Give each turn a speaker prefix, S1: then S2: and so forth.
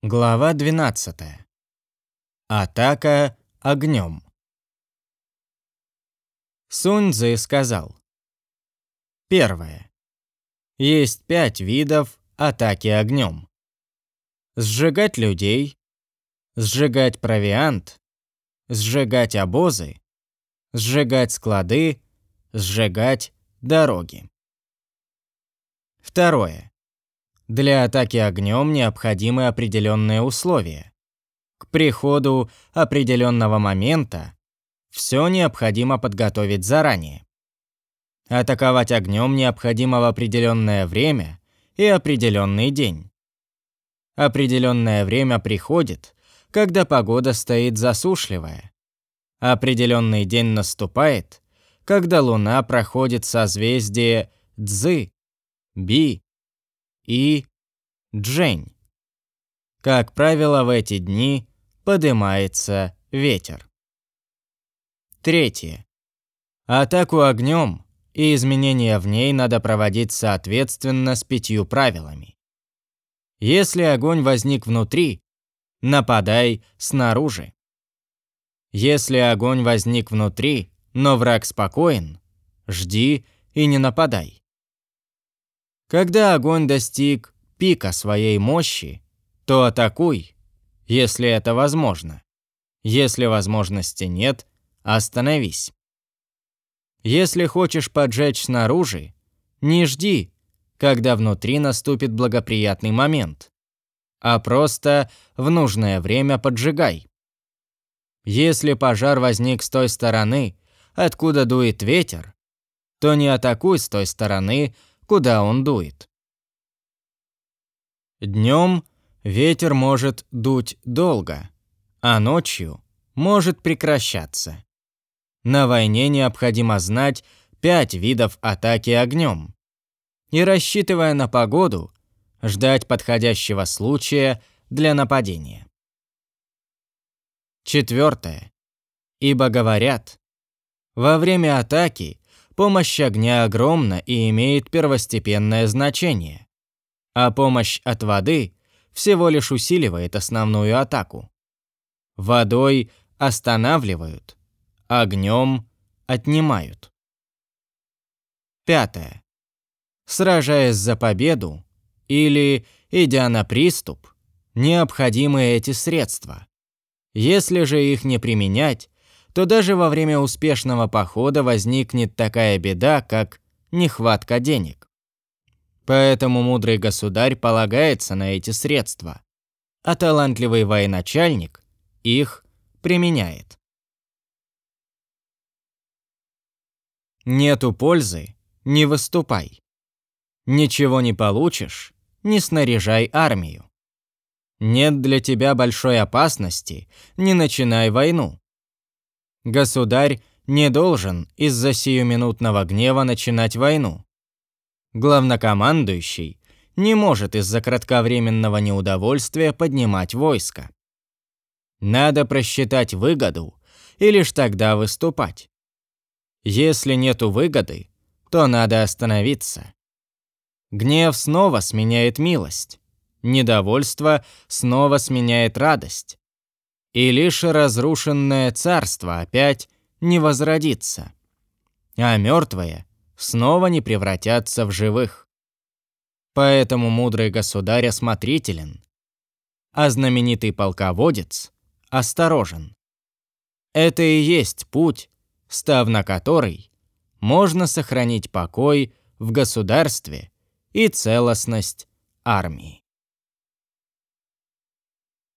S1: Глава 12. Атака огнем. Сунь-цзы сказал: Первое. Есть 5 видов атаки огнем. Сжигать людей, сжигать провиант, сжигать обозы, сжигать склады, сжигать дороги. Второе. Для атаки огнем необходимы определенные условия. К приходу определенного момента все необходимо подготовить заранее. Атаковать огнем необходимо в определенное время и определенный день. Определенное время приходит, когда погода стоит засушливая. Определенный день наступает, когда Луна проходит созвездие Цзы, Би и Джень. Как правило, в эти дни поднимается ветер. Третье. Атаку огнем и изменения в ней надо проводить соответственно с 5 правилами. Если огонь возник внутри, нападай снаружи. Если огонь возник внутри, но враг спокоен, жди и не нападай. Когда огонь достиг пика своей мощи, то атакуй, если это возможно. Если возможности нет, остановись. Если хочешь поджечь снаружи, не жди, когда внутри наступит благоприятный момент, а просто в нужное время поджигай. Если пожар возник с той стороны, откуда дует ветер, то не атакуй с той стороны, куда он дует. Днем ветер может дуть долго, а ночью может прекращаться. На войне необходимо знать 5 видов атаки огнем. И, рассчитывая на погоду, ждать подходящего случая для нападения. Четвертое. Ибо говорят, во время атаки помощь огня огромна и имеет первостепенное значение, а помощь от воды всего лишь усиливает основную атаку. Водой останавливают, огнем отнимают. Пятое. Сражаясь за победу или идя на приступ, необходимы эти средства. Если же их не применять, то даже во время успешного похода возникнет такая беда, как нехватка денег. Поэтому мудрый государь полагается на эти средства, а талантливый военачальник их применяет. Нету пользы – не выступай. Ничего не получишь – не снаряжай армию. Нет для тебя большой опасности – не начинай войну. Государь не должен из-за сиюминутного гнева начинать войну. Главнокомандующий не может из-за кратковременного неудовольствия поднимать войско. Надо просчитать выгоду и лишь тогда выступать. Если нету выгоды, то надо остановиться. Гнев снова сменяет милость, недовольство снова сменяет радость. И лишь разрушенное царство опять не возродится, а мертвые снова не превратятся в живых. Поэтому мудрый государь осмотрителен, а знаменитый полководец осторожен. Это и есть путь, став на который можно сохранить покой в государстве и целостность армии.